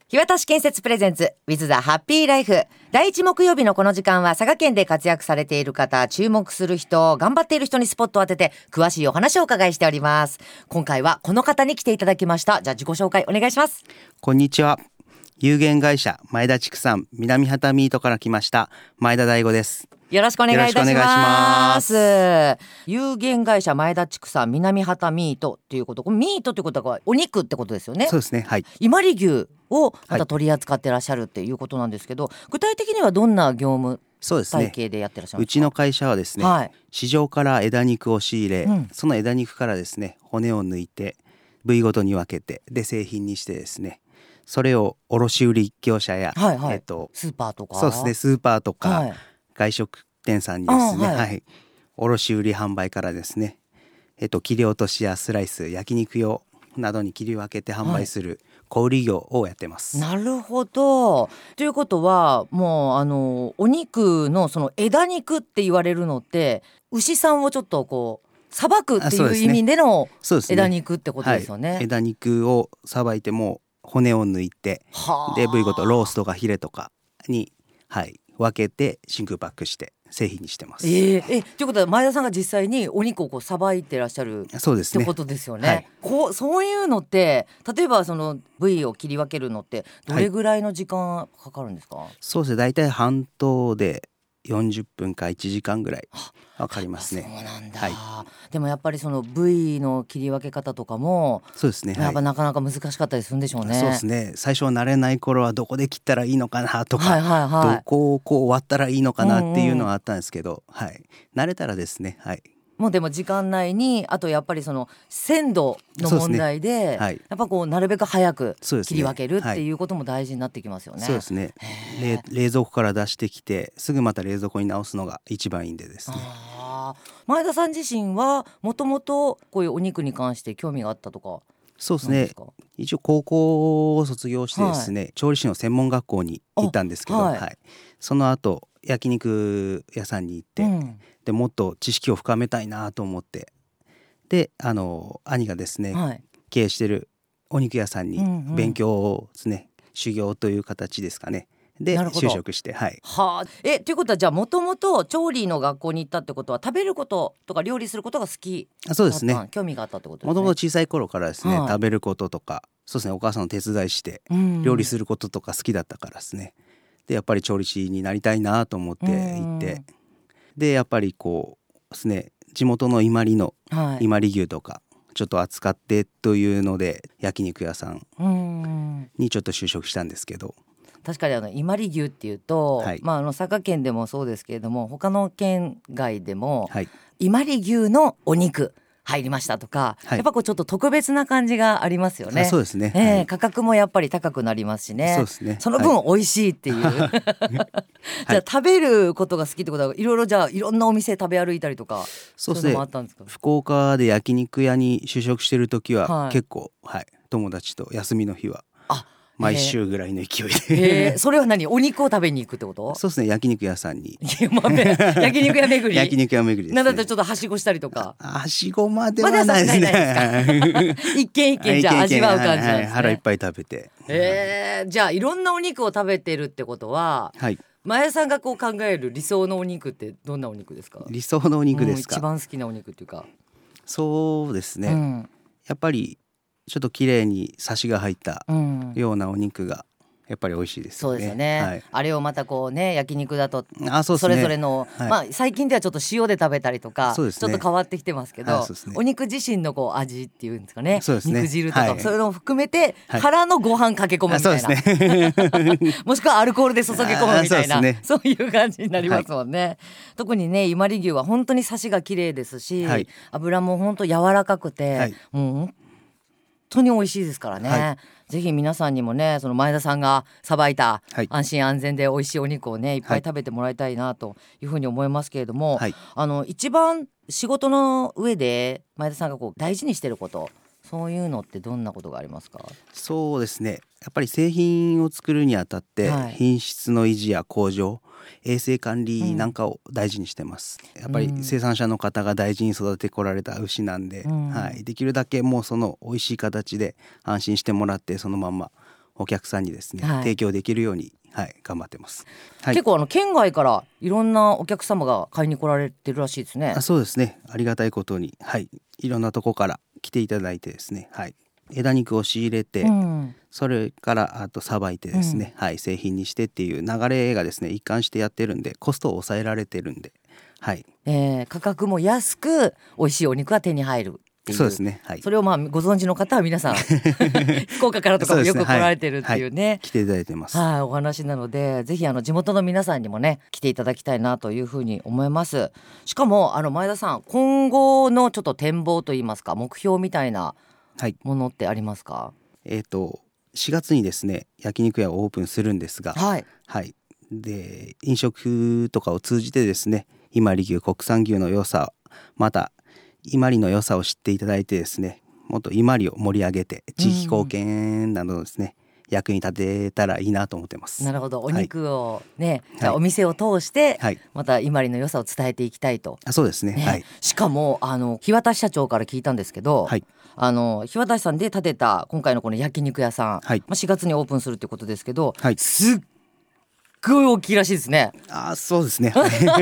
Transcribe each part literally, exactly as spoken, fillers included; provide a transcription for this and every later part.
日渡し建設プレゼンツ with the happy life。 第一木曜日のこの時間は佐賀県で活躍されている方、注目する人、頑張っている人にスポットを当てて詳しいお話をお伺いしております。今回はこの方に来ていただきました。じゃあ自己紹介お願いします。 こんにちは。有限会社前田畜産南畑ミートから来ました前田大吾です。 よろしくお願いいたします。有限会社前田畜産南畑ミートっていうこと、ミートってことはお肉ってことですよね。 そうですね、はい。 伊万里牛をまた取り扱ってらっしゃるっていうことなんですけど、はい、具体的にはどんな業務体系でやってらっしゃるんですか？ うちの会社はですね、はい、市場から枝肉を仕入れ、うん、その枝肉からですね骨を抜いて部位ごとに分けてで製品にしてですね、それを卸売業者や、 はいはい、 えっと、 スーパーとかそうですねスーパーとか、はい、外食店さんにですね、 はいはい、卸売販売からですね、えっと、切り落としやスライス、焼肉用などに切り分けて販売する小売業をやってます。 なるほど。ということはもうあのお肉のその枝肉って言われるのって牛さんをちょっとこうさばくっていう意味での枝肉ってことですよね。 はい、枝肉をさばいても骨を抜いてで部位ごとロースとかヒレとかに、はい、分けて真空パックして製品にしてます。 えー、えということは前田さんが実際にお肉をこうさばいてらっしゃるそうですねってことですよね。 はい、 こうそういうのって例えばその部位を切り分けるのってどれぐらいの時間かかるんですか？はい、 そうですね、だいたい半島でよんじゅっぷんかいちじかんぐらいかかりますね。 そうなんだ、 はい、 でもやっぱりその部位の切り分け方とかもそうですね、 やっぱなかなか難しかったりするんでしょうね。 そうですね、最初は慣れない頃はどこで切ったらいいのかなとか、 はいはいはい、 どこをこう割ったらいいのかなっていうのはあったんですけど、うんうん、はい、慣れたらですね、はい、 もうでも時間内にあとやっぱりその鮮度の問題 で, で、ね、はい、やっぱこうなるべく早く切り分けるっていうことも大事になってきますよね。 そうですね、冷, 冷蔵庫から出してきてすぐまた冷蔵庫に直すのが一番いいんでですね。 あ、前田さん自身はもともとこういうお肉に関して興味があったとか？ そうですね、一応高校を卒業してですね、はい、調理師の専門学校に行ったんですけど、はいはい、その後焼肉屋さんに行って、うん、でもっと知識を深めたいなと思って、であの兄がですね、はい、経営してるお肉屋さんに勉強をですね、うんうん、修行という形ですかね、で就職して、はい、 はあ、えということはじゃあもともと調理の学校に行ったってことは食べることとか料理することが好きだった？ そうですね、 興味があったってことですね。 もともと小さい頃からですね、はい、食べることとか、そうですね、お母さんの手伝いして料理することとか好きだったからですね、でやっぱり調理師になりたいなと思って行って、でやっぱりこうですね、地元の伊万里の伊万里牛とかちょっと扱ってというので焼肉屋さんにちょっと就職したんですけど、 確かにあの伊万里牛っていうと、はい、まあ、あの佐賀県でもそうですけれども他の県外でも、はい、伊万里牛のお肉入りましたとか、はい、やっぱこうちょっと特別な感じがありますよね。 そうですね、 えーはい、 価格もやっぱり高くなりますしね。 そうですね、 その分美味しいっていう、はい、じゃあ食べることが好きってことはいろいろじゃあいろんなお店食べ歩いたりとか、 そうですね、 そういうのもあったんですか？ 福岡で焼肉屋に就職してる時は、はい、結構、はい、友達と休みの日は毎週ぐらいの勢いで、 えー、それは何、お肉を食べに行くってこと？ そうですね、焼肉屋さんに焼肉屋巡り焼肉屋巡りですね。 なんだったらちょっとはしごしたりとか？ はしごまではないですね、 一軒一軒じゃあ味わう感じなんですね、はいはい、 腹いっぱい食べて、 えー、じゃあいろんなお肉を食べてるってことは、はい、前田さんがこう考える理想のお肉ってどんなお肉ですか？ 理想のお肉ですか、 うん、一番好きなお肉っていうか。 そうですね、うん、やっぱりちょっと綺麗にサシが入ったようなお肉がやっぱり美味しいですよね。 そうですよね、はい、あれをまたこうね焼肉だとあ、そうですね、 それぞれの、はい、まあ、最近ではちょっと塩で食べたりとか、 そうですね、 ちょっと変わってきてますけど、はい、 ね、 お肉自身のこう味っていうんですかね、 そうですね、 肉汁とか、はい、そういうのを含めて、 はい、 からのご飯かけ込むみたいな、 そうですねもしくはアルコールで注ぎ込むみたいな、 そうですね、そういう感じになりますもんね、はい、特にね伊万里牛は本当にサシが綺麗ですし、はい、脂も本当柔らかくて、はい、もう本当に美味しいですからね、はい、ぜひ皆さんにもねその前田さんがさばいた安心安全で美味しいお肉をねいっぱい食べてもらいたいなというふうに思いますけれども、はい、あの一番仕事の上で前田さんがこう大事にしてること、そういうのってどんなことがありますか？ そうですね、やっぱり製品を作るにあたって品質の維持や向上、衛生管理なんかを大事にしてます、うん、やっぱり生産者の方が大事に育ててこられた牛なんで、うん、はい、できるだけもうその美味しい形で安心してもらってそのまんまお客さんにですね、はい、提供できるように、はい、頑張ってます、はい、 結構あの県外からいろんなお客様が買いに来られてるらしいですね。 あ、そうですね、ありがたいことに、はい、いろんなとこから来ていただいてですね、はい、枝肉を仕入れて、うん、それからあとさばいてですね、うん、はい、製品にしてっていう流れがですね一貫してやってるんで、コストを抑えられてるんで、はい、 えー、価格も安く美味しいお肉が手に入る。 そうですね、はい、 それをまあご存知の方は皆さん福岡からとかもよく来られてるっていうね、はいはい、 来ていただいてます、 はい、お話なので、ぜひあの地元の皆さんにもね来ていただきたいなというふうに思います。しかもあの前田さん、今後のちょっと展望といいますか目標みたいなものってありますか？はい、 えーとしがつにですね焼肉屋をオープンするんですが、 はいはい、で飲食とかを通じてですね伊万里牛国産牛の良さ、また伊万里の良さを知っていただいてですね、もっと伊万里を盛り上げて地域貢献などですね、うん、役に立てたらいいなと思ってます。 なるほど、お肉をね、はい、じゃあお店を通してまた伊万里の良さを伝えていきたいと、はい、 あ、そうですね、ね、はい、 しかもあの日渡社長から聞いたんですけど、はい、あの日渡さんで建てた今回のこの焼肉屋さん、はい、まあ、しがつにオープンするってことですけど、はい、すっすごい大きいらしいですね。 あ、そうですね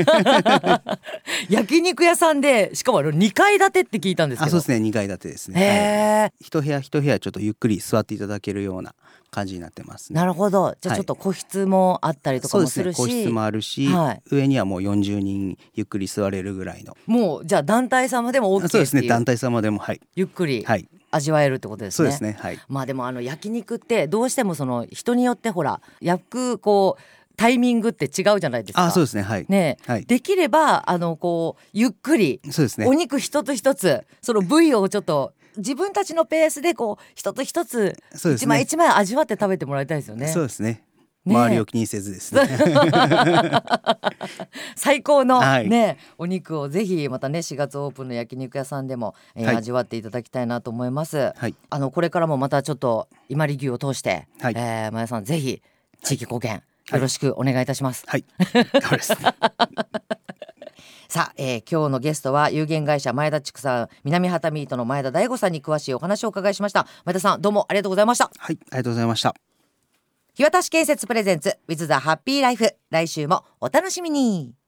焼肉屋さんで、しかもにかい建てって聞いたんですけど。 あ、そうですね、にかい建てですね。 へ、はい、 一部屋一部屋ちょっとゆっくり座っていただけるような感じになってますね。 なるほど、じゃあちょっと個室もあったりとかもするし、 そうですね、個室もあるし、はい、上にはもうよんじゅうにんゆっくり座れるぐらいの、 もうじゃあ団体様でも OK っていう。 そうですね、団体様でも、はい、 ゆっくり、はい、味わえるってことですね。 そうですね、はい、 まあでもあの焼肉ってどうしてもその人によってほら焼くこうタイミングって違うじゃないですか。 あ、そうですね、はい、 ね、はい、できればあのこうゆっくり、そうですね、お肉一つ一つその部位をちょっと自分たちのペースでこう一つ一つ一枚一枚味わって食べてもらいたいですよね。 そうですね、周りを気にせずですね最高の、はい、ね、お肉をぜひまたねしがつオープンの焼肉屋さんでも、えーはい、味わっていただきたいなと思います、はい、あのこれからもまたちょっと伊万里牛を通して、はい、えー、前田さんぜひ地域貢献、はい、よろしくお願いいたします。 はい、はい、 さあ、えー、今日のゲストは有限会社前田畜産南畑ミートの前田大吾さんに詳しいお話をお伺いしました。前田さん、どうもありがとうございました。 はい、ありがとうございました。 日渡建設プレゼンツ With the Happy Life、 来週もお楽しみに。